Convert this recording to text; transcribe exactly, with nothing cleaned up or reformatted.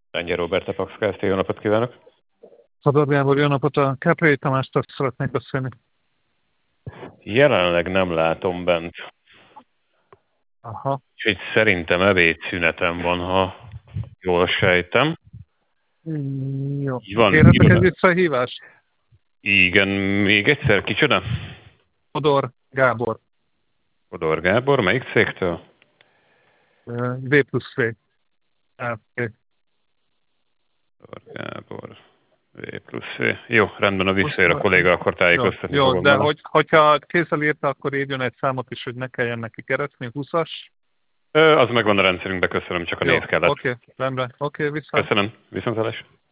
Lengyel Robert, a Pax Kft. Jó napot kívánok! Fodor Gábor, jó napot! A Káprai Tamástól szeretnék beszélni. Jelenleg nem látom bent. Aha. Úgyhogy szerintem ebédszünetem van, ha jól sejtem. Mm, jó. Van, Kérhetek jó. egy visszahívást? Igen, még egyszer, kicsoda? Fodor Gábor. Fodor Gábor, melyik cégtől? V plusz V. Okay. Fodor Gábor, V plusz V. Jó, rendben, a visszaér a kolléga, akkor tájékoztatni Jó, fogom de vele. hogy, hogyha kézzel írta, akkor írjon egy számot is, hogy ne kelljen neki keresni. húszas. Ö, az megvan a rendszerünkben, köszönöm, csak a Jó, név kellett. oké, okay, rendben. Oké, okay, vissza. Köszönöm, viszontlátásra.